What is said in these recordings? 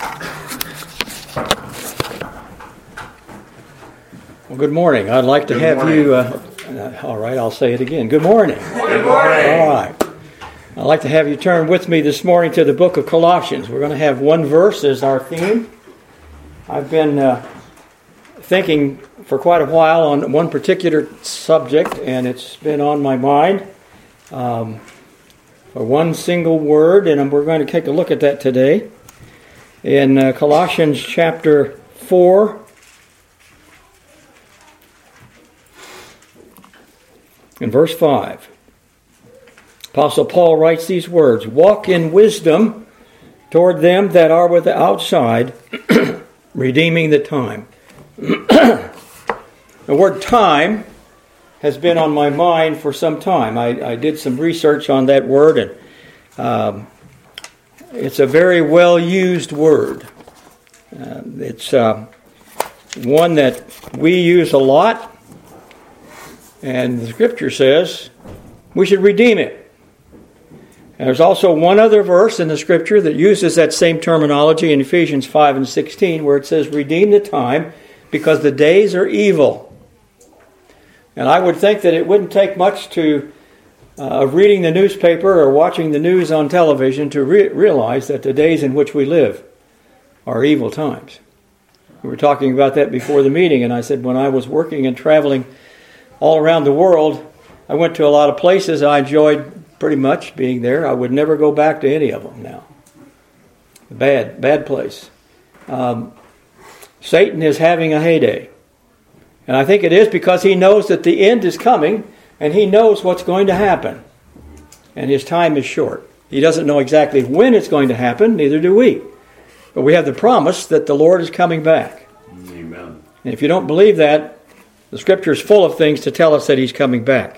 Well, good morning. I'd like to have you... all right, I'll say it again. Good morning. Good morning. All right. I'd like to have you turn with me this morning to the book of Colossians. We're going to have one verse as our theme. I've been thinking for quite a while on one particular subject, and it's been on my mind for one single word, and we're going to take a look at that today. In Colossians chapter 4, in verse 5, Apostle Paul writes these words, "Walk in wisdom toward them that are with the outside, redeeming the time." The word time has been on my mind for some time. I did some research on that word, and it's a very well-used word. It's one that we use a lot, and the Scripture says we should redeem it. And there's also one other verse in the Scripture that uses that same terminology in Ephesians 5 and 16, where it says, "Redeem the time, because the days are evil." And I would think that it wouldn't take much of reading the newspaper or watching the news on television to realize that the days in which we live are evil times. We were talking about that before the meeting, and I said when I was working and traveling all around the world, I went to a lot of places. I enjoyed pretty much being there. I would never go back to any of them now. Bad place. Satan is having a heyday. And I think it is because he knows that the end is coming, and he knows what's going to happen. And his time is short. He doesn't know exactly when it's going to happen, neither do we. But we have the promise that the Lord is coming back. Amen. And if you don't believe that, the Scripture is full of things to tell us that He's coming back.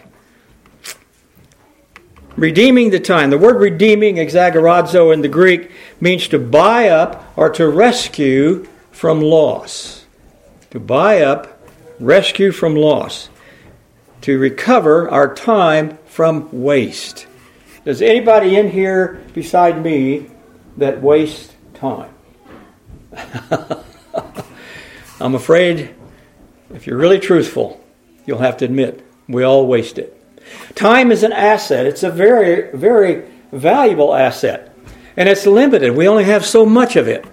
Redeeming the time. The word redeeming, exagorazo in the Greek, means to buy up or to rescue from loss. To buy up, rescue from loss. To recover our time from waste. Does anybody in here beside me that waste time? I'm afraid, if you're really truthful, you'll have to admit, we all waste it. Time is an asset. It's a very, very valuable asset. And it's limited. We only have so much of it.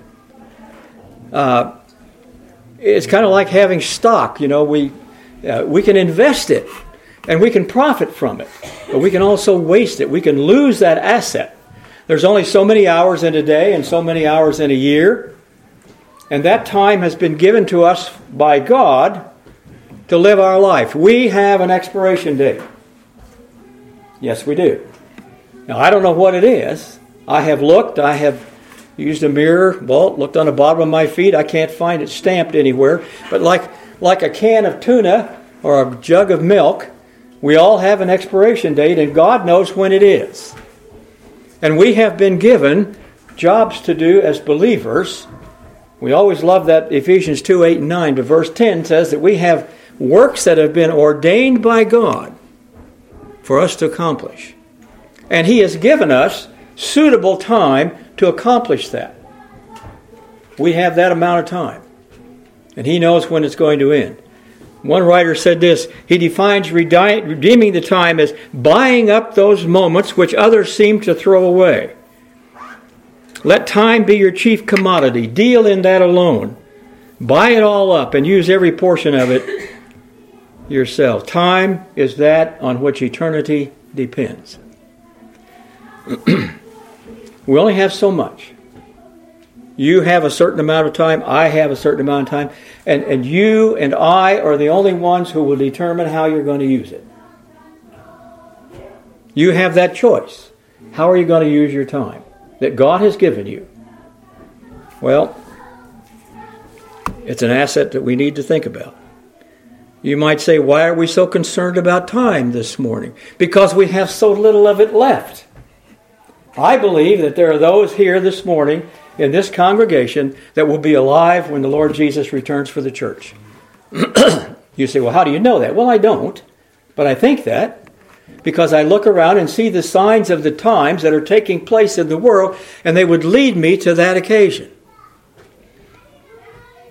It's kind of like having stock. You know, we can invest it and we can profit from it. But we can also waste it. We can lose that asset. There's only so many hours in a day and so many hours in a year. And that time has been given to us by God to live our life. We have an expiration date. Yes, we do. Now, I don't know what it is. I have looked. I have used a mirror. Well, looked on the bottom of my feet. I can't find it stamped anywhere. But like a can of tuna or a jug of milk, we all have an expiration date, and God knows when it is. And we have been given jobs to do as believers. We always love that Ephesians 2, 8, and 9. But verse 10 says that we have works that have been ordained by God for us to accomplish. And He has given us suitable time to accomplish that. We have that amount of time. And He knows when it's going to end. One writer said this, he defines redeeming the time as buying up those moments which others seem to throw away. Let time be your chief commodity. Deal in that alone. Buy it all up and use every portion of it yourself. Time is that on which eternity depends. We only have so much. You have a certain amount of time. I have a certain amount of time. And you and I are the only ones who will determine how you're going to use it. You have that choice. How are you going to use your time that God has given you? Well, it's an asset that we need to think about. You might say, why are we so concerned about time this morning? Because we have so little of it left. I believe that there are those here this morning in this congregation that will be alive when the Lord Jesus returns for the church. You say, well, how do you know that? Well, I don't, but I think that because I look around and see the signs of the times that are taking place in the world, and they would lead me to that occasion.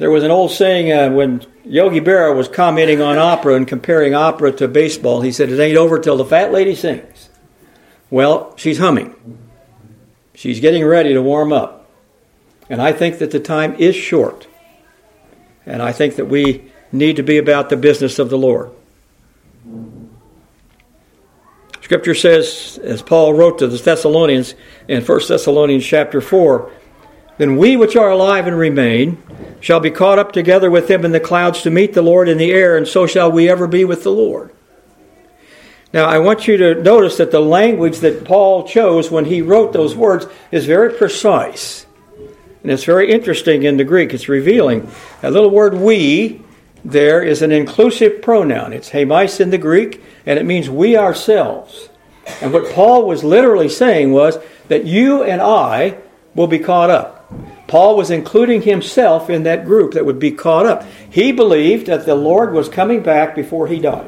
There was an old saying when Yogi Berra was commenting on opera and comparing opera to baseball. He said, it ain't over till the fat lady sings. Well, she's humming. She's getting ready to warm up. And I think that the time is short. And I think that we need to be about the business of the Lord. Scripture says, as Paul wrote to the Thessalonians in 1 Thessalonians chapter 4, then we which are alive and remain shall be caught up together with them in the clouds to meet the Lord in the air, and so shall we ever be with the Lord. Now, I want you to notice that the language that Paul chose when he wrote those words is very precise. And it's very interesting in the Greek. It's revealing. That little word we there is an inclusive pronoun. It's hemis in the Greek, and it means we ourselves. And what Paul was literally saying was that you and I will be caught up. Paul was including himself in that group that would be caught up. He believed that the Lord was coming back before he died.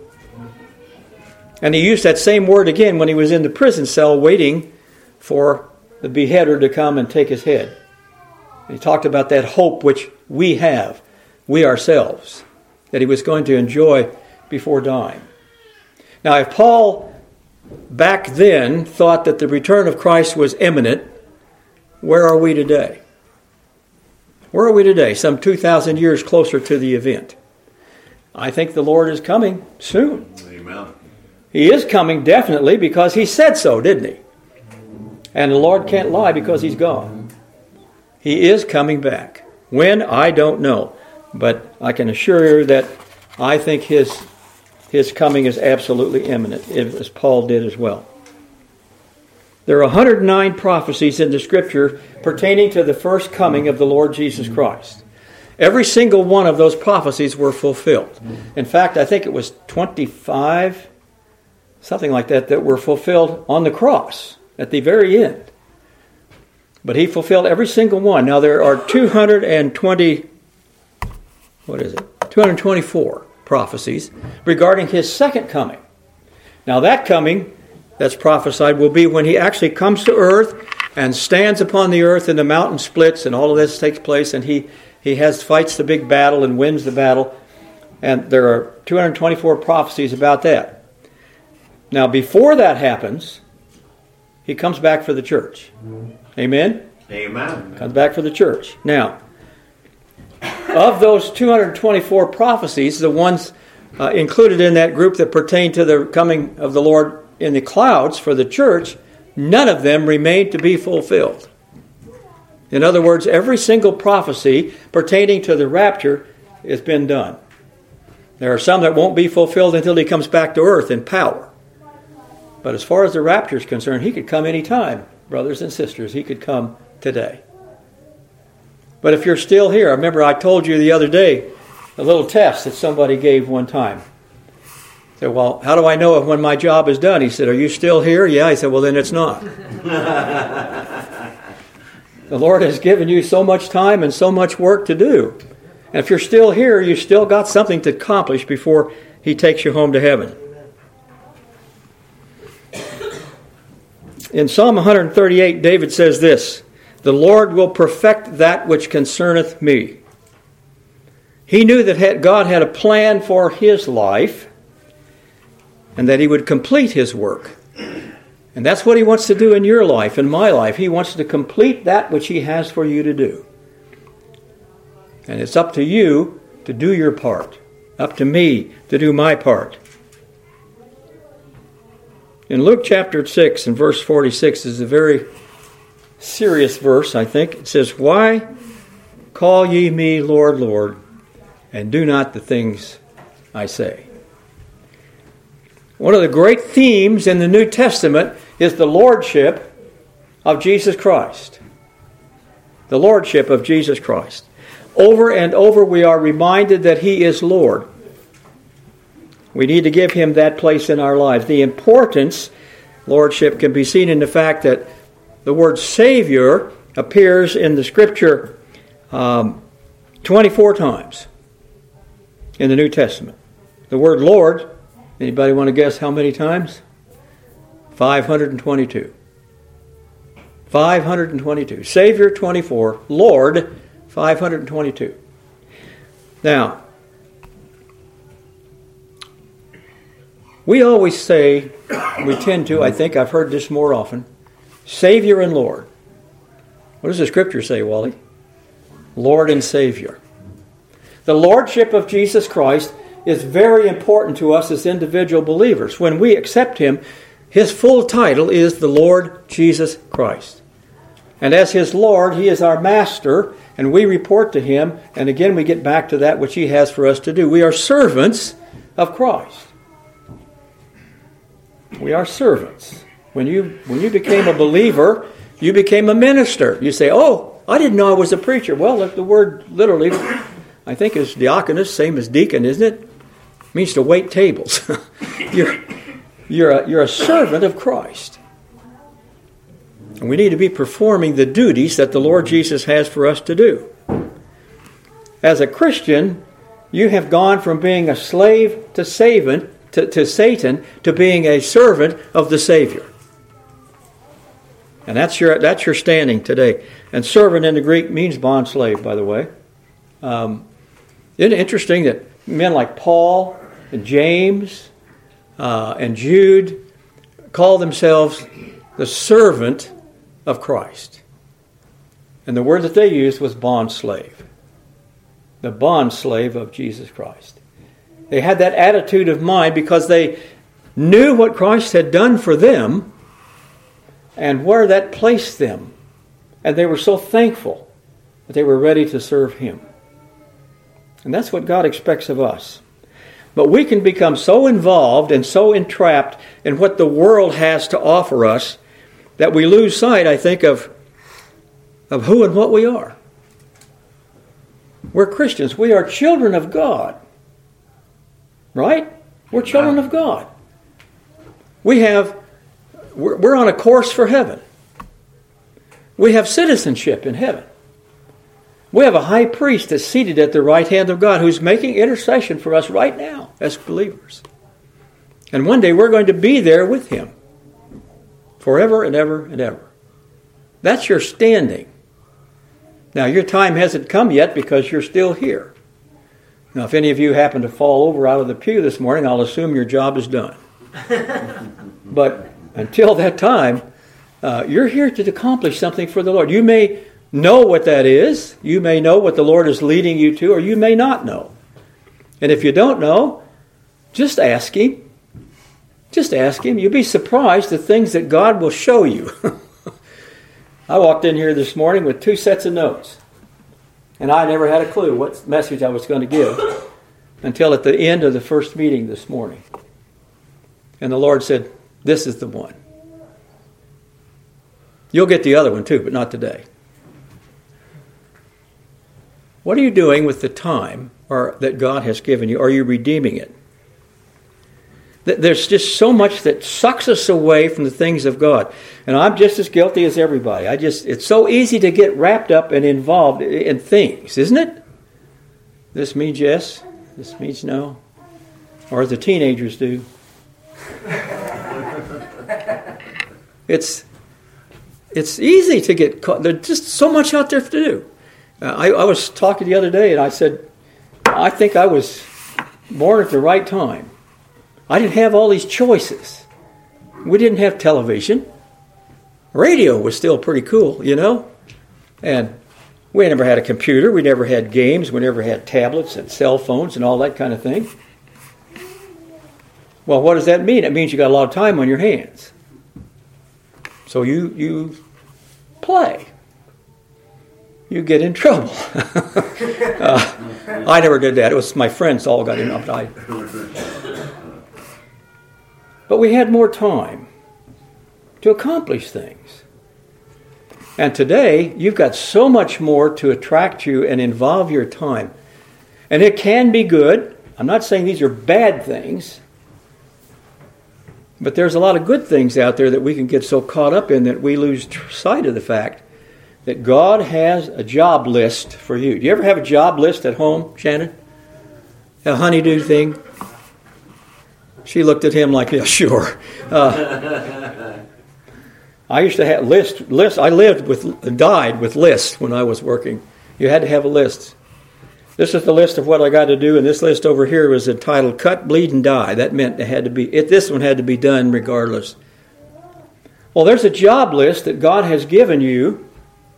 And he used that same word again when he was in the prison cell waiting for the beheader to come and take his head. He talked about that hope which we have, we ourselves, that he was going to enjoy before dying. Now, if Paul back then thought that the return of Christ was imminent, where are we today? Where are we today? Some 2,000 years closer to the event. I think the Lord is coming soon. Amen. He is coming definitely because he said so, didn't he? And the Lord can't lie because he's gone. He is coming back. When? I don't know. But I can assure you that I think his coming is absolutely imminent, as Paul did as well. There are 109 prophecies in the Scripture pertaining to the first coming of the Lord Jesus Christ. Every single one of those prophecies were fulfilled. In fact, I think it was 25, something like that, that were fulfilled on the cross at the very end. But he fulfilled every single one. Now there are 224 prophecies regarding his second coming. Now that coming that's prophesied will be when he actually comes to earth and stands upon the earth and the mountain splits and all of this takes place and he fights the big battle and wins the battle. And there are 224 prophecies about that. Now before that happens, he comes back for the church. Amen? Amen. Comes back for the church. Now, of those 224 prophecies, the ones included in that group that pertain to the coming of the Lord in the clouds for the church, none of them remain to be fulfilled. In other words, every single prophecy pertaining to the rapture has been done. There are some that won't be fulfilled until he comes back to earth in power. But as far as the rapture is concerned, he could come any time, brothers and sisters. He could come today. But if you're still here, I remember I told you the other day a little test that somebody gave one time. I said, well, how do I know when my job is done? He said, are you still here? Yeah. I said, well, then it's not. The Lord has given you so much time and so much work to do. And if you're still here, you still got something to accomplish before he takes you home to heaven. In Psalm 138, David says this, the Lord will perfect that which concerneth me. He knew that God had a plan for his life and that he would complete his work. And that's what he wants to do in your life, in my life. He wants to complete that which he has for you to do. And it's up to you to do your part. Up to me to do my part. In Luke chapter 6 and verse 46 is a very serious verse, I think. It says, why call ye me Lord, Lord, and do not the things I say? One of the great themes in the New Testament is the lordship of Jesus Christ. The lordship of Jesus Christ. Over and over we are reminded that he is Lord. We need to give him that place in our lives. The importance, lordship, can be seen in the fact that the word Savior appears in the Scripture 24 times in the New Testament. The word Lord, anybody want to guess how many times? 522. 522. Savior, 24. Lord, 522. Now, we always say, we tend to, I think I've heard this more often, Savior and Lord. What does the Scripture say, Wally? Lord and Savior. The Lordship of Jesus Christ is very important to us as individual believers. When we accept Him, His full title is the Lord Jesus Christ. And as His Lord, He is our Master, and we report to Him, and again we get back to that which He has for us to do. We are servants of Christ. We are servants. When you became a believer, you became a minister. You say, oh, I didn't know I was a preacher. Well, the word literally, I think, is diakonos, same as deacon, isn't it? It means to wait tables. You're a servant of Christ. And we need to be performing the duties that the Lord Jesus has for us to do. As a Christian, you have gone from being a slave to Satan to being a servant of the Savior. And that's your standing today. And servant in the Greek means bond slave, by the way. Isn't it interesting that men like Paul and James and Jude call themselves the servant of Christ? And the word that they used was bond slave. The bond slave of Jesus Christ. They had that attitude of mind because they knew what Christ had done for them and where that placed them. And they were so thankful that they were ready to serve Him. And that's what God expects of us. But we can become so involved and so entrapped in what the world has to offer us that we lose sight, I think, of who and what we are. We're Christians. We are children of God. Right? We're children of God. We're on a course for heaven. We have citizenship in heaven. We have a high priest that's seated at the right hand of God who's making intercession for us right now as believers. And one day we're going to be there with Him forever and ever and ever. That's your standing. Now, your time hasn't come yet because you're still here. Now, if any of you happen to fall over out of the pew this morning, I'll assume your job is done. But until that time, you're here to accomplish something for the Lord. You may know what that is. You may know what the Lord is leading you to, or you may not know. And if you don't know, just ask Him. Just ask Him. You'll be surprised the things that God will show you. I walked in here this morning with 2 sets of notes. And I never had a clue what message I was going to give until at the end of the first meeting this morning. And the Lord said, this is the one. You'll get the other one too, but not today. What are you doing with the time that God has given you? Are you redeeming it? There's just so much that sucks us away from the things of God. And I'm just as guilty as everybody. It's so easy to get wrapped up and involved in things, isn't it? This means yes, this means no. Or the teenagers do. It's easy to get caught. There's just so much out there to do. I was talking the other day and I said, I think I was born at the right time. I didn't have all these choices. We didn't have television. Radio was still pretty cool, you know. And we never had a computer. We never had games. We never had tablets and cell phones and all that kind of thing. Well, what does that mean? It means you got a lot of time on your hands. So you play. You get in trouble. I never did that. It was my friends all got in. But we had more time to accomplish things. And today, you've got so much more to attract you and involve your time. And it can be good. I'm not saying these are bad things. But there's a lot of good things out there that we can get so caught up in that we lose sight of the fact that God has a job list for you. Do you ever have a job list at home, Shannon? A honeydew thing? She looked at him like, yeah, sure. I used to have lists. I died with lists when I was working. You had to have a list. This is the list of what I got to do, and this list over here was entitled Cut, Bleed, and Die. That meant this one had to be done regardless. Well, there's a job list that God has given you.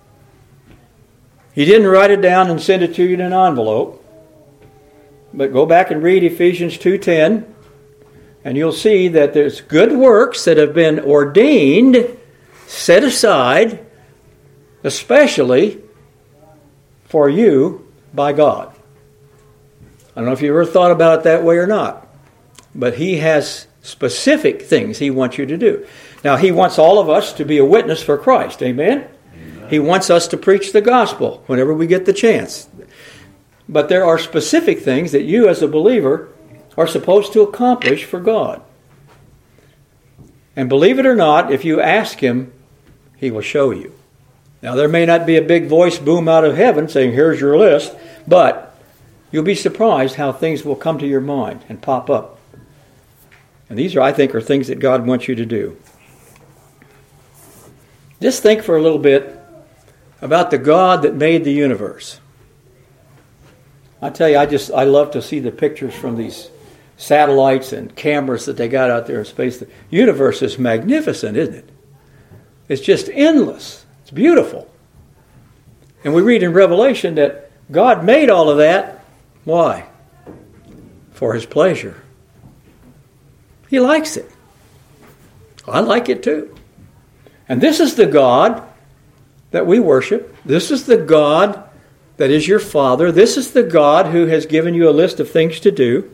He didn't write it down and send it to you in an envelope. But go back and read Ephesians 2:10, and you'll see that there's good works that have been ordained, set aside, especially for you by God. I don't know if you ever thought about it that way or not, but He has specific things He wants you to do. Now, He wants all of us to be a witness for Christ. Amen? He wants us to preach the gospel whenever we get the chance. But there are specific things that you as a believer are supposed to accomplish for God. And believe it or not, if you ask Him, He will show you. Now, there may not be a big voice boom out of heaven saying, here's your list, but you'll be surprised how things will come to your mind and pop up. And these I think, are things that God wants you to do. Just think for a little bit about the God that made the universe. I tell you, I love to see the pictures from these satellites and cameras that they got out there in space. The universe is magnificent, isn't it? It's just endless. It's beautiful. And we read in Revelation that God made all of that. Why? For His pleasure. He likes it. I like it too. And this is the God that we worship. This is the God that is your Father. This is the God who has given you a list of things to do.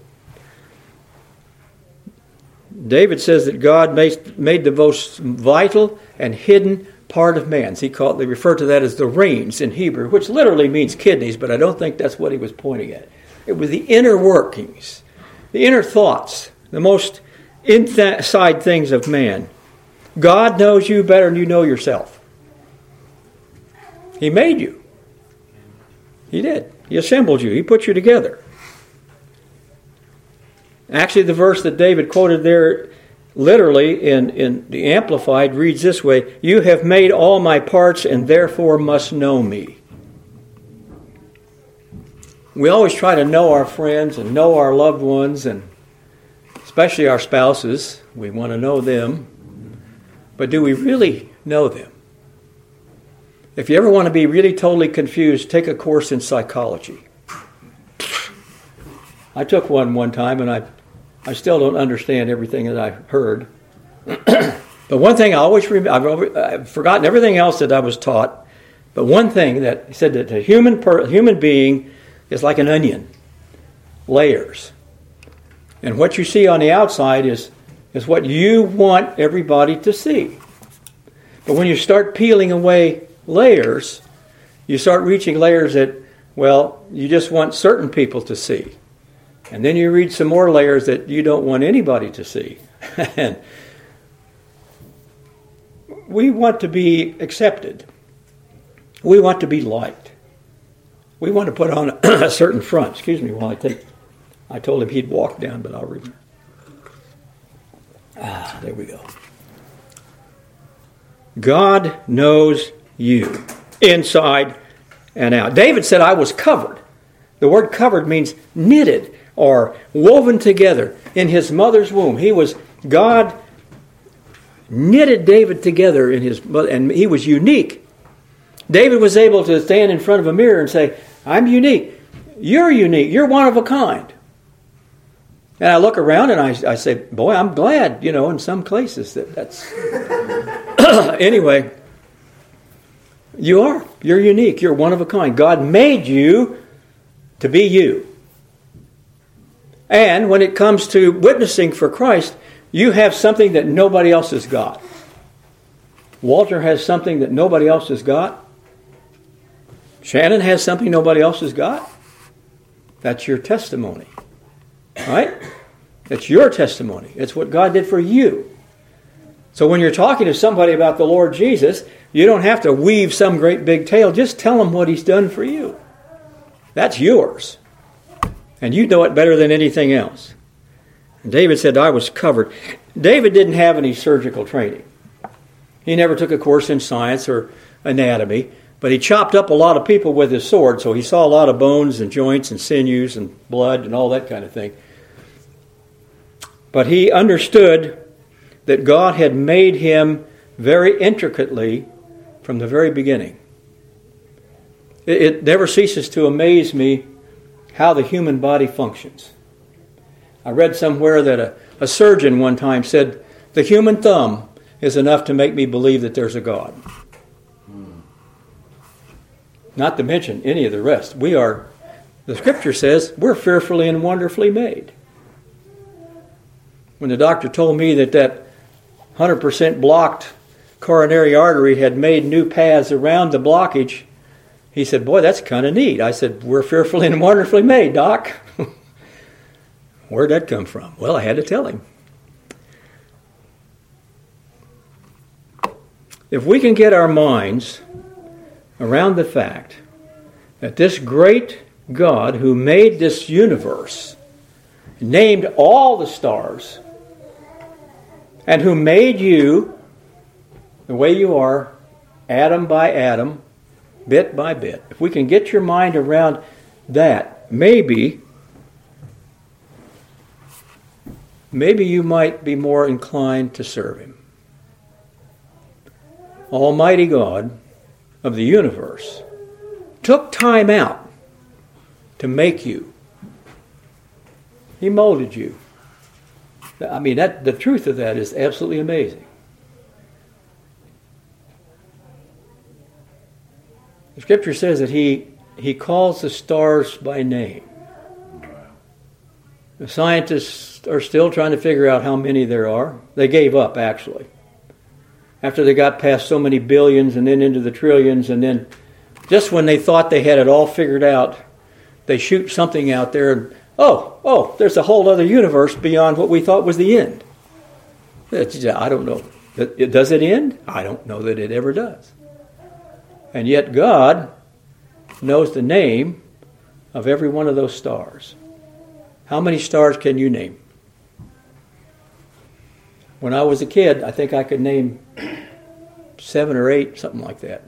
David says that God made the most vital and hidden part of man. They refer to that as the reins in Hebrew, which literally means kidneys, but I don't think that's what he was pointing at. It was the inner workings, the inner thoughts, the most inside things of man. God knows you better than you know yourself. He made you. He did. He assembled you. He put you together. Actually, the verse that David quoted there, literally in the Amplified, reads this way: "You have made all my parts and therefore must know me." We always try to know our friends and know our loved ones, and especially our spouses. We want to know them. But do we really know them? If you ever want to be really totally confused, take a course in psychology. I took one time, and I still don't understand everything that I've heard. But one thing I always remember, I've forgotten everything else that I was taught, but one thing that he said that a human being is like an onion, layers. And what you see on the outside is what you want everybody to see. But when you start peeling away layers, you start reaching layers that, well, you just want certain people to see. And then you read some more layers that you don't want anybody to see. And we want to be accepted. We want to be liked. We want to put on a certain front. Excuse me while I told him he'd walk down, but I'll remember. There we go. God knows you inside and out. David said, I was covered. The word covered means knitted or woven together in his mother's womb. God knitted David together in his mother, and he was unique. David was able to stand in front of a mirror and say, I'm unique. You're unique. You're one of a kind. And I look around and I say, boy, I'm glad, in some places that's... Anyway, you're unique. You're one of a kind. God made you to be you. And when it comes to witnessing for Christ, you have something that nobody else has got. Walter has something that nobody else has got. Shannon has something nobody else has got. That's your testimony. Right? It's your testimony. It's what God did for you. So when you're talking to somebody about the Lord Jesus, you don't have to weave some great big tale. Just tell them what He's done for you. That's yours. And you know it better than anything else. And David said, I was covered. David didn't have any surgical training. He never took a course in science or anatomy, but But he chopped up a lot of people with his sword, so he saw a lot of bones and joints and sinews and blood and all that kind of thing. But he understood that God had made him very intricately from the very beginning. It never ceases to amaze me how the human body functions. I read somewhere that a surgeon one time said, the human thumb is enough to make me believe that there's a God. Not to mention any of the rest. The Scripture says, we're fearfully and wonderfully made. When the doctor told me that 100% blocked coronary artery had made new paths around the blockage, he said, boy, that's kind of neat. I said, we're fearfully and wonderfully made, Doc. Where'd that come from? Well, I had to tell him. If we can get our minds around the fact that this great God who made this universe, named all the stars, and who made you the way you are, atom by atom, bit by bit. If we can get your mind around that, maybe you might be more inclined to serve Him. Almighty God of the universe took time out to make you. He molded you. I mean, the truth of that is absolutely amazing. The Scripture says that He calls the stars by name. The scientists are still trying to figure out how many there are. They gave up, actually. After they got past so many billions and then into the trillions, and then just when they thought they had it all figured out, they shoot something out there and, oh, there's a whole other universe beyond what we thought was the end. I don't know. Does it end? I don't know that it ever does. And yet God knows the name of every one of those stars. How many stars can you name? When I was a kid, I think I could name 7 or 8, something like that.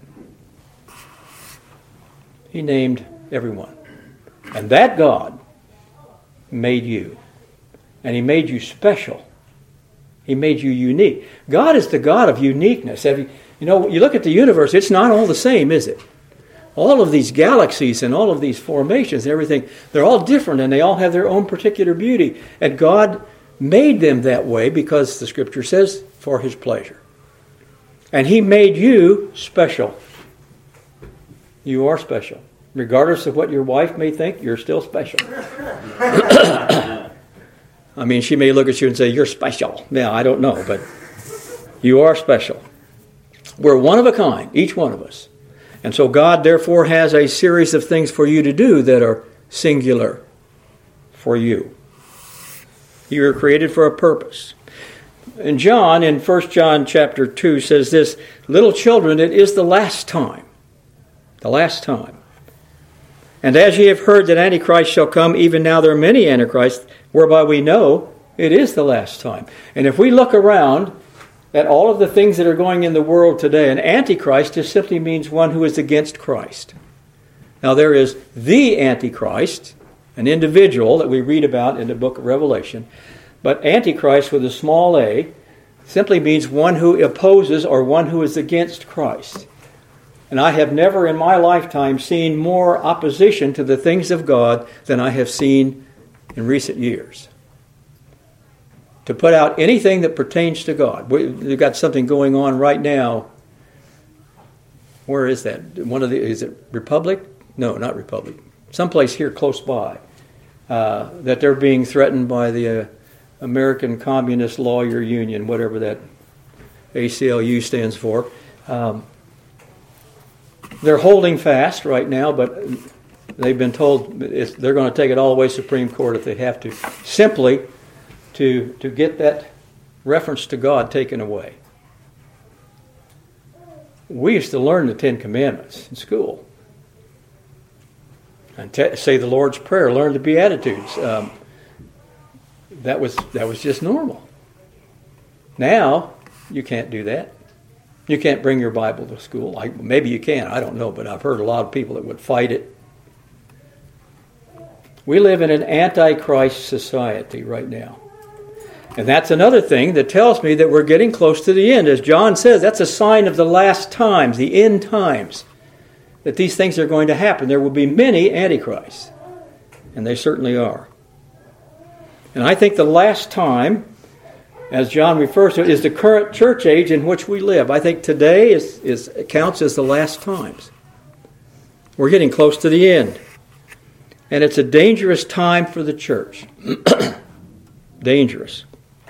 He named every one. And that God made you. And He made you special. He made you unique. God is the God of uniqueness. You look at the universe, it's not all the same, is it? All of these galaxies and all of these formations and everything, they're all different and they all have their own particular beauty. And God made them that way because the Scripture says, for His pleasure. And He made you special. You are special. Regardless of what your wife may think, you're still special. I mean, she may look at you and say, you're special. Now, I don't know, but you are special. We're one of a kind, each one of us. And so God, therefore, has a series of things for you to do that are singular for you. You were created for a purpose. And John, in 1 John chapter 2, says this, little children, it is the last time. The last time. And as ye have heard that Antichrist shall come, even now there are many Antichrists, whereby we know it is the last time. And if we look around at all of the things that are going in the world today, an Antichrist just simply means one who is against Christ. Now there is the Antichrist, an individual that we read about in the book of Revelation, but Antichrist with a small a simply means one who opposes or one who is against Christ. And I have never in my lifetime seen more opposition to the things of God than I have seen in recent years. To put out anything that pertains to God. We've got something going on right now. Where is that? Is it Republic? No, not Republic. Someplace here close by. That they're being threatened by the American Communist Lawyer Union, whatever that ACLU stands for. They're holding fast right now, but they've been told they're going to take it all the way to Supreme Court if they have to, simply to get that reference to God taken away. We used to learn the Ten Commandments in school. And say the Lord's Prayer, learn the Beatitudes. That was just normal. Now, you can't do that. You can't bring your Bible to school. Maybe you can, I don't know, but I've heard a lot of people that would fight it. We live in an antichrist society right now. And that's another thing that tells me that we're getting close to the end. As John says, that's a sign of the last times, the end times, that these things are going to happen. There will be many antichrists, and they certainly are. And I think the last time, as John refers to it, is the current church age in which we live. I think today counts as the last times. We're getting close to the end. And it's a dangerous time for the church. Dangerous.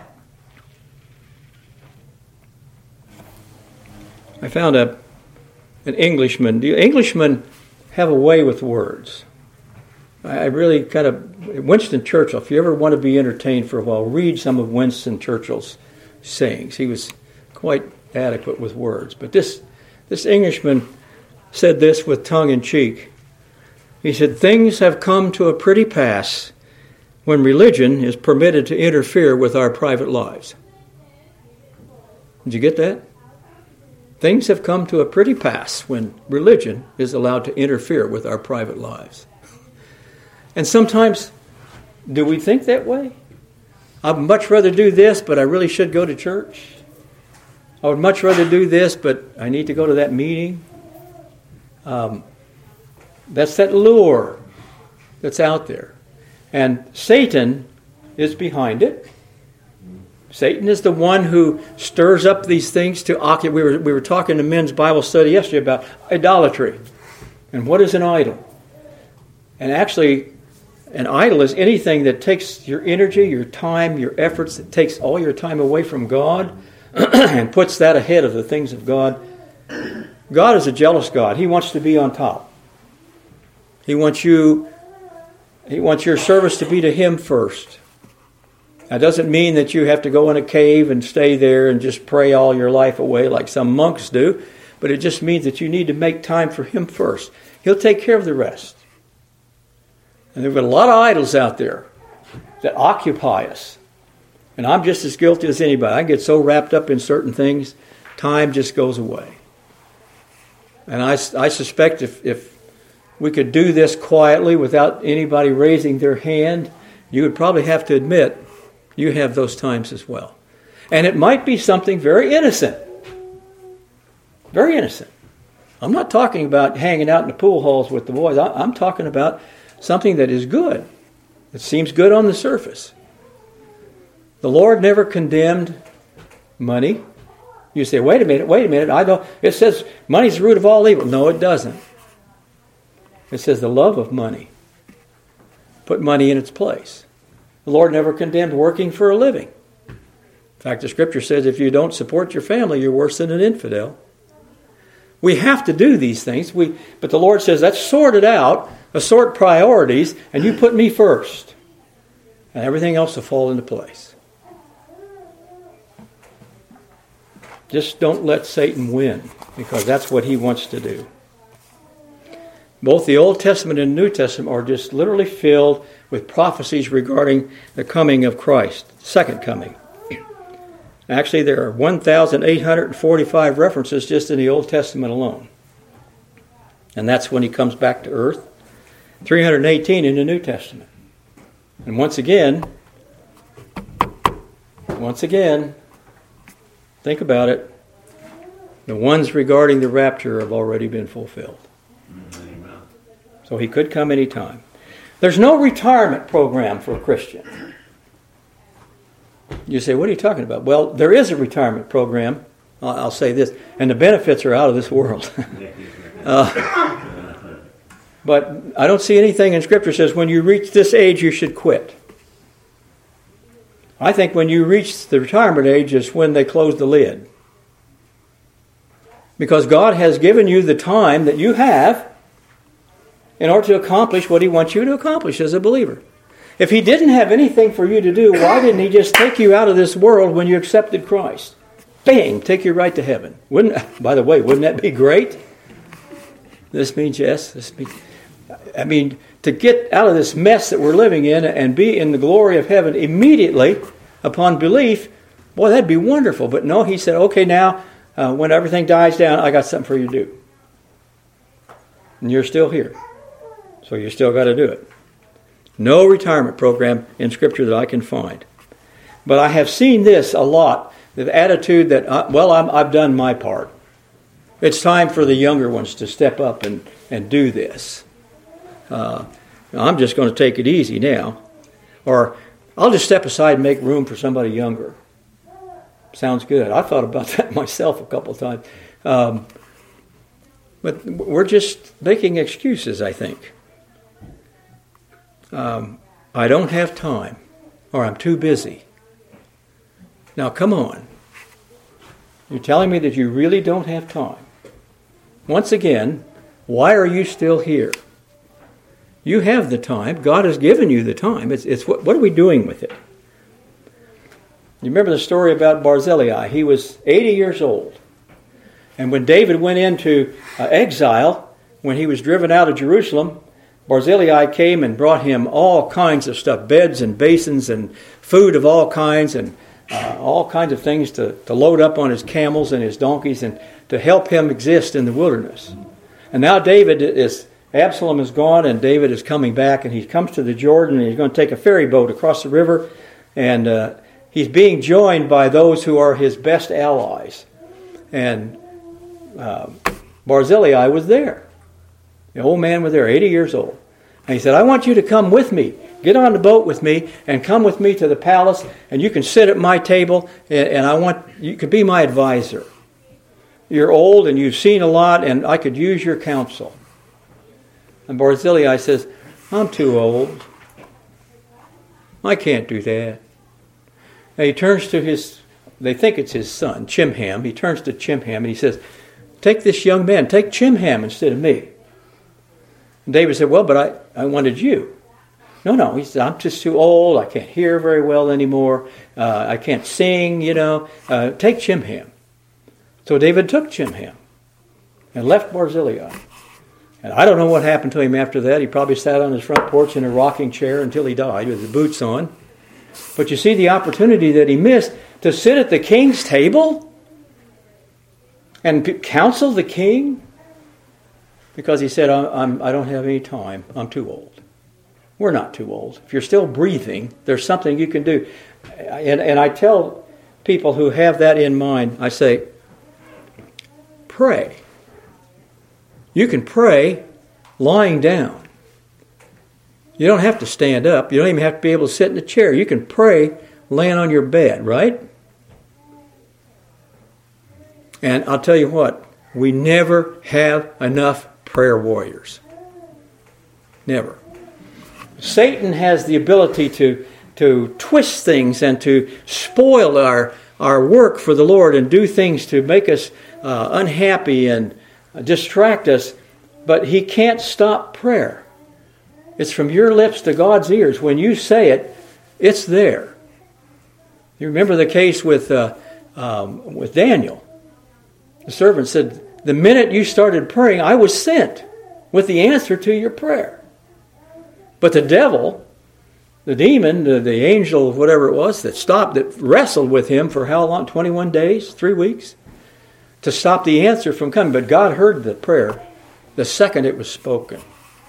I found an Englishman. The Englishmen have a way with words. I really Winston Churchill, if you ever want to be entertained for a while, read some of Winston Churchill's sayings. He was quite adequate with words. But this Englishman said this with tongue in cheek. He said, "Things have come to a pretty pass when religion is permitted to interfere with our private lives." Did you get that? Things have come to a pretty pass when religion is allowed to interfere with our private lives. And sometimes, do we think that way? I'd much rather do this, but I really should go to church. I would much rather do this, but I need to go to that meeting. That's that lure that's out there. And Satan is behind it. Satan is the one who stirs up these things to occupy. We were talking to men's Bible study yesterday about idolatry. And what is an idol? And actually, an idol is anything that takes your energy, your time, your efforts, that takes all your time away from God and puts that ahead of the things of God. God is a jealous God. He wants to be on top. He wants your service to be to Him first. That doesn't mean that you have to go in a cave and stay there and just pray all your life away like some monks do, but it just means that you need to make time for Him first. He'll take care of the rest. And there are a lot of idols out there that occupy us. And I'm just as guilty as anybody. I get so wrapped up in certain things, time just goes away. And I suspect if we could do this quietly without anybody raising their hand, you would probably have to admit you have those times as well. And it might be something very innocent. Very innocent. I'm not talking about hanging out in the pool halls with the boys. I'm talking about something that is good. It seems good on the surface. The Lord never condemned money. You say, wait a minute. I don't. It says money's the root of all evil. No, it doesn't. It says the love of money. Put money in its place. The Lord never condemned working for a living. In fact, the Scripture says if you don't support your family, you're worse than an infidel. We have to do these things. But the Lord says, let's sort it out, assort priorities, and you put me first. And everything else will fall into place. Just don't let Satan win, because that's what he wants to do. Both the Old Testament and New Testament are just literally filled with prophecies regarding the coming of Christ, second coming. Actually, there are 1,845 references just in the Old Testament alone. And that's when he comes back to earth. 318 in the New Testament. And once again, think about it. The ones regarding the rapture have already been fulfilled. So he could come anytime. There's no retirement program for a Christian. You say, what are you talking about? Well, there is a retirement program. I'll say this. And the benefits are out of this world. But I don't see anything in Scripture that says when you reach this age you should quit. I think when you reach the retirement age is when they close the lid. Because God has given you the time that you have in order to accomplish what He wants you to accomplish as a believer. If He didn't have anything for you to do, why didn't He just take you out of this world when you accepted Christ? Bang! Take you right to heaven. By the way, wouldn't that be great? This means yes. To get out of this mess that we're living in and be in the glory of heaven immediately upon belief, boy, that'd be wonderful. But no, He said, okay, now, when everything dies down, I got something for you to do. And you're still here. So you still got to do it. No retirement program in Scripture that I can find. But I have seen this a lot, the attitude that, I've done my part. It's time for the younger ones to step up and do this. I'm just going to take it easy now. Or I'll just step aside and make room for somebody younger. Sounds good. I thought about that myself a couple of times. But we're just making excuses, I think. I don't have time, or I'm too busy. Now, come on. You're telling me that you really don't have time. Once again, why are you still here? You have the time. God has given you the time. It's what are we doing with it? You remember the story about Barzillai. He was 80 years old. And when David went into exile, when he was driven out of Jerusalem, Barzillai came and brought him all kinds of stuff, beds and basins and food of all kinds and all kinds of things to load up on his camels and his donkeys and to help him exist in the wilderness. And now Absalom is gone and David is coming back and he comes to the Jordan and he's going to take a ferry boat across the river and he's being joined by those who are his best allies. And Barzillai was there. The old man was there, 80 years old. And he said, I want you to come with me. Get on the boat with me and come with me to the palace and you can sit at my table and you could be my advisor. You're old and you've seen a lot and I could use your counsel. And Barzillai says, I'm too old. I can't do that. And he turns to they think it's his son, Chimham. He turns to Chimham and he says, take this young man, take Chimham instead of me. And David said, well, but I wanted you. No, he said, I'm just too old. I can't hear very well anymore. I can't sing, Take Chimham. So David took Chimham and left Barzillai. And I don't know what happened to him after that. He probably sat on his front porch in a rocking chair until he died with his boots on. But you see the opportunity that he missed to sit at the king's table and counsel the king because he said, I don't have any time. I'm too old. We're not too old. If you're still breathing, there's something you can do. And I tell people who have that in mind, I say, pray. You can pray lying down. You don't have to stand up. You don't even have to be able to sit in a chair. You can pray laying on your bed, right? And I'll tell you what, we never have enough prayer warriors. Never. Satan has the ability to twist things and to spoil our work for the Lord and do things to make us unhappy and distract us, but he can't stop prayer. It's from your lips to God's ears. When you say it, it's there. You remember the case with Daniel. The servant said, the minute you started praying, I was sent with the answer to your prayer. But the devil, the demon, the angel, whatever it was, that wrestled with him for how long? 21 days? 3 weeks? To stop the answer from coming. But God heard the prayer the second it was spoken.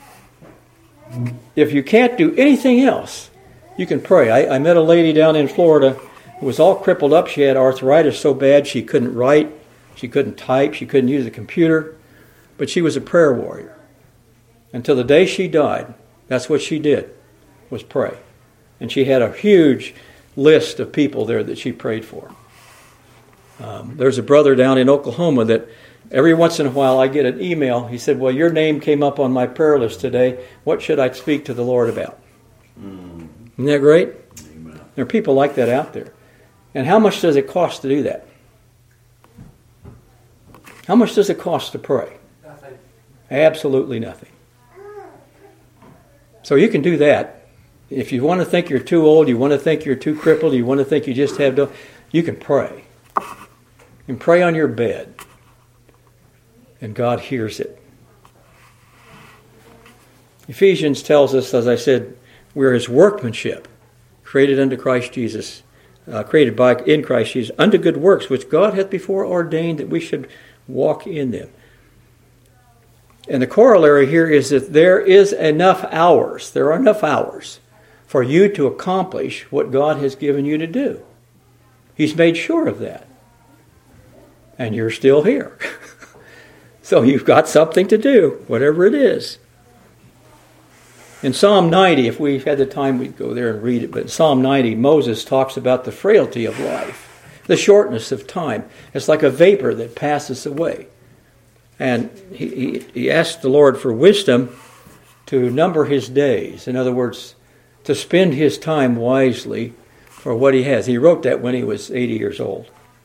If you can't do anything else, you can pray. I met a lady down in Florida who was all crippled up. She had arthritis so bad she couldn't write, she couldn't type, she couldn't use a computer. But she was a prayer warrior. Until the day she died, that's what she did, was pray. And she had a huge list of people there that she prayed for. There's a brother down in Oklahoma that every once in a while I get an email. He said, well, your name came up on my prayer list today. What should I speak to the Lord about? Isn't that great? Amen. There are people like that out there. And how much does it cost to do that? How much does it cost to pray? Nothing. Absolutely nothing. So you can do that. If you want to think you're too old, you want to think you're too crippled, you want to think you just have you can pray. You can pray on your bed. And God hears it. Ephesians tells us, as I said, we're his workmanship, created unto Christ Jesus, created in Christ Jesus, unto good works, which God hath before ordained that we should walk in them. And the corollary here is that there are enough hours for you to accomplish what God has given you to do. He's made sure of that. And you're still here. So you've got something to do, whatever it is. In Psalm 90, if we had the time, we'd go there and read it. But in Psalm 90, Moses talks about the frailty of life, the shortness of time. It's like a vapor that passes away. And he asked the Lord for wisdom to number his days. In other words, to spend his time wisely for what he has. He wrote that when he was 80 years old.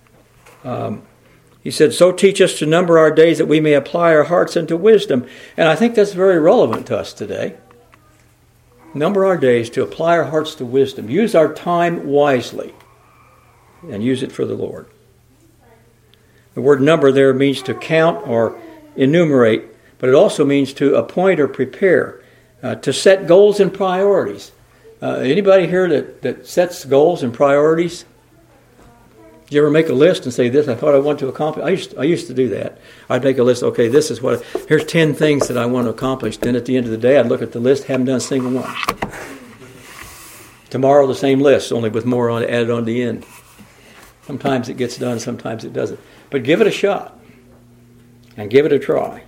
He said, so teach us to number our days that we may apply our hearts unto wisdom. And I think that's very relevant to us today. Number our days to apply our hearts to wisdom. Use our time wisely and use it for the Lord. The word number there means to count or enumerate, but it also means to appoint or prepare, to set goals and priorities. Anybody here that sets goals and priorities? Do you ever make a list and say, this, I thought I want to accomplish? I used to do that. I'd make a list, okay, this is here's 10 things that I want to accomplish. Then at the end of the day, I'd look at the list, haven't done a single one. Tomorrow, the same list, only with more added on the end. Sometimes it gets done, sometimes it doesn't. But give it a shot and give it a try.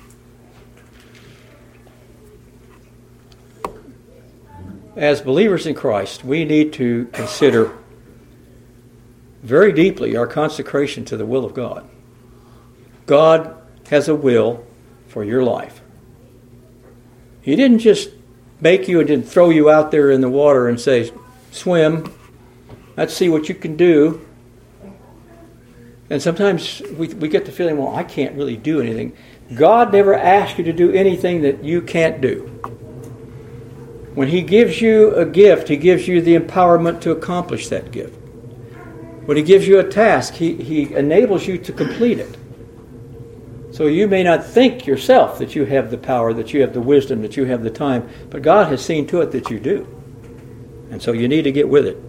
As believers in Christ, we need to consider very deeply our consecration to the will of God. God has a will for your life. He didn't just make you and didn't throw you out there in the water and say, swim, let's see what you can do. And sometimes we get the feeling, well, I can't really do anything. God never asked you to do anything that you can't do. When He gives you a gift, He gives you the empowerment to accomplish that gift. When He gives you a task, He enables you to complete it. So you may not think yourself that you have the power, that you have the wisdom, that you have the time, but God has seen to it that you do. And so you need to get with it.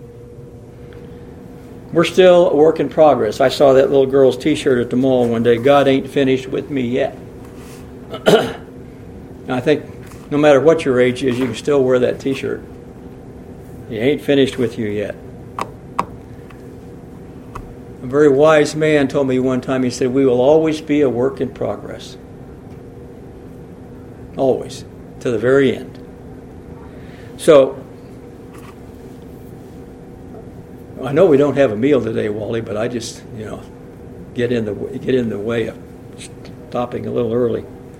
We're still a work in progress. I saw that little girl's t-shirt at the mall one day, God ain't finished with me yet. And I think no matter what your age is, you can still wear that t-shirt. He ain't finished with you yet. A very wise man told me one time, he said, we will always be a work in progress. Always. To the very end. So, I know we don't have a meal today, Wally, but I just, get in the way of stopping a little early.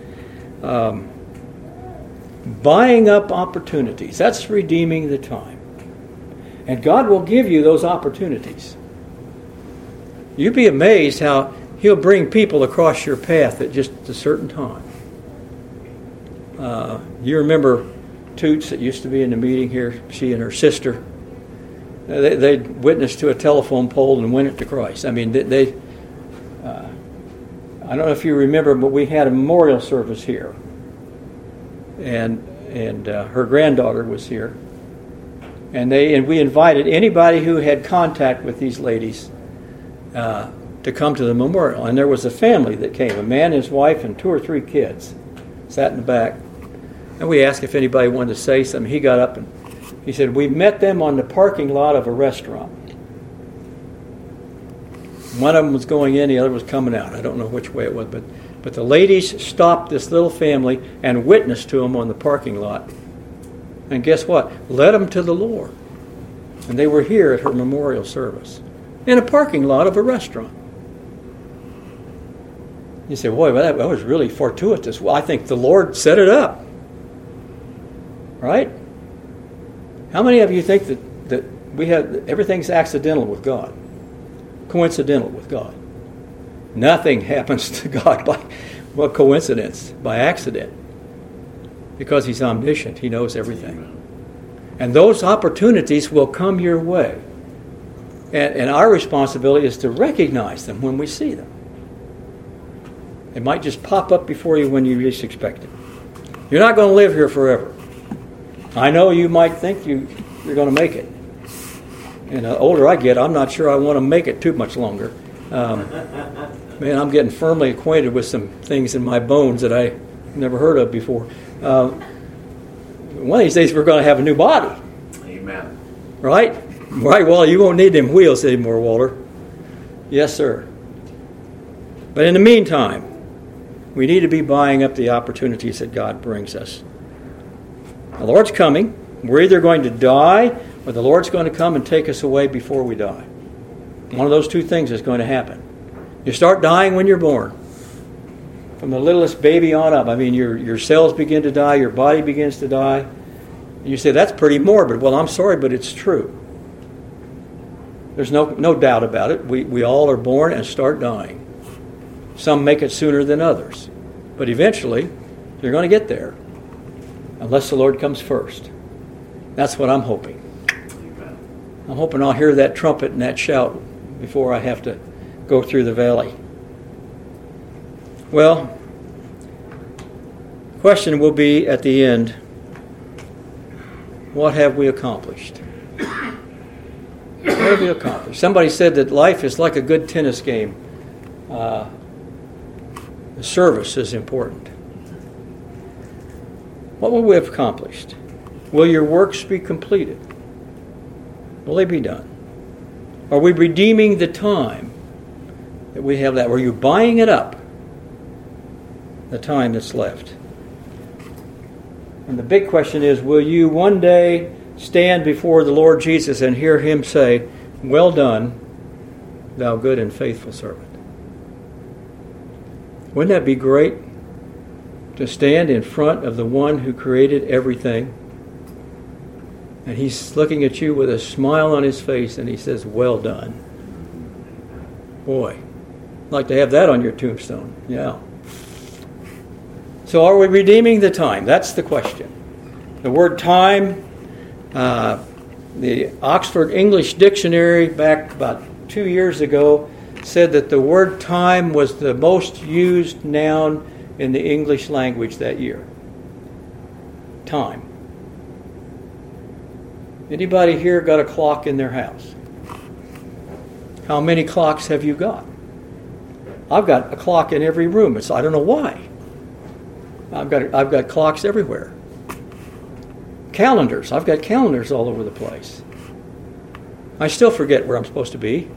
Buying up opportunities. That's redeeming the time. And God will give you those opportunities. You'd be amazed how He'll bring people across your path at just a certain time. You remember Toots that used to be in the meeting here, she and her sister. They witnessed to a telephone pole and went it to Christ. I mean, I don't know if you remember, but we had a memorial service here. And her granddaughter was here. And we invited anybody who had contact with these ladies to come to the memorial. And there was a family that came, a man, his wife, and 2 or 3 kids sat in the back. And we asked if anybody wanted to say something. He got up and he said, we met them on the parking lot of a restaurant. One of them was going in, the other was coming out. I don't know which way it was, but the ladies stopped this little family and witnessed to them on the parking lot. And guess what? Led them to the Lord. And they were here at her memorial service in a parking lot of a restaurant. You say, boy, well, that was really fortuitous. Well, I think the Lord set it up. Right? How many of you think that we have everything's accidental with God? Coincidental with God? Nothing happens to God by coincidence, by accident. Because He's omniscient. He knows everything. And those opportunities will come your way. And our responsibility is to recognize them when we see them. It might just pop up before you when you least expect it. You're not going to live here forever. I know you might think you're going to make it. And the older I get, I'm not sure I want to make it too much longer. Man, I'm getting firmly acquainted with some things in my bones that I never heard of before. One of these days we're going to have a new body. Amen. Right? Right, well, you won't need them wheels anymore, Walter. Yes, sir. But in the meantime, we need to be buying up the opportunities that God brings us. The Lord's coming. We're either going to die or the Lord's going to come and take us away before we die. One of those two things is going to happen. You start dying when you're born. From the littlest baby on up. I mean, your cells begin to die, your body begins to die. And you say, that's pretty morbid. Well, I'm sorry, but it's true. There's no doubt about it. We all are born and start dying. Some make it sooner than others. But eventually, you're going to get there. Unless the Lord comes first. That's what I'm hoping. I'm hoping I'll hear that trumpet and that shout before I have to go through the valley. Well, the question will be at the end, what have we accomplished? What have we accomplished? Somebody said that life is like a good tennis game. The service is important. What will we have accomplished? Will your works be completed? Will they be done? Are we redeeming the time that we have that? Are you buying it up? The time that's left. And the big question is, will you one day stand before the Lord Jesus and hear Him say, well done, thou good and faithful servant? Wouldn't that be great? To stand in front of the one who created everything. And He's looking at you with a smile on His face and He says, well done. Boy, I'd like to have that on your tombstone. Yeah. So are we redeeming the time? That's the question. The word time, the Oxford English Dictionary back about 2 years ago said that the word time was the most used noun in the English language that year. Time. Anybody here got a clock in their house? How many clocks have you got? I've got a clock in every room. I don't know why. I've got clocks everywhere. Calendars. I've got calendars all over the place. I still forget where I'm supposed to be.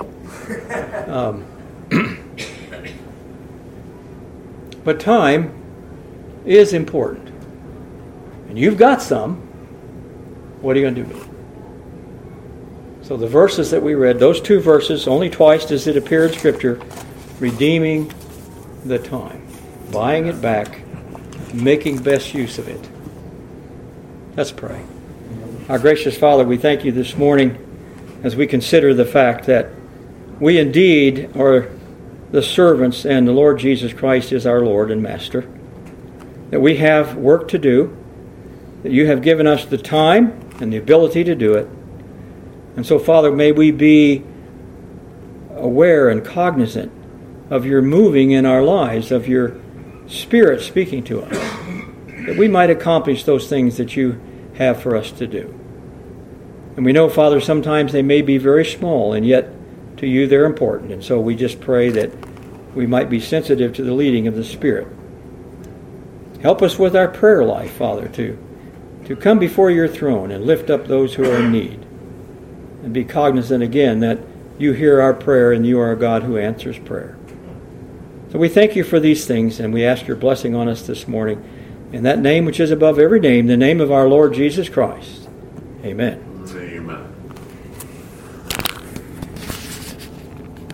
But time is important. And you've got some. What are you going to do with it? So the verses that we read, those two verses, only twice does it appear in Scripture, redeeming the time, buying it back, making best use of it. Let's pray. Our gracious Father, we thank you this morning as we consider the fact that we indeed are the servants and the Lord Jesus Christ is our Lord and Master, that we have work to do, that you have given us the time and the ability to do it. And so, Father, may we be aware and cognizant of your moving in our lives, of your Spirit speaking to us, that we might accomplish those things that you have for us to do. And we know, Father, sometimes they may be very small, and yet to you they're important. And so we just pray that we might be sensitive to the leading of the Spirit. Help us with our prayer life, Father, to come before your throne and lift up those who are in need. And be cognizant again that you hear our prayer and you are a God who answers prayer. So we thank you for these things, and we ask your blessing on us this morning. In that name which is above every name, the name of our Lord Jesus Christ. Amen. Amen.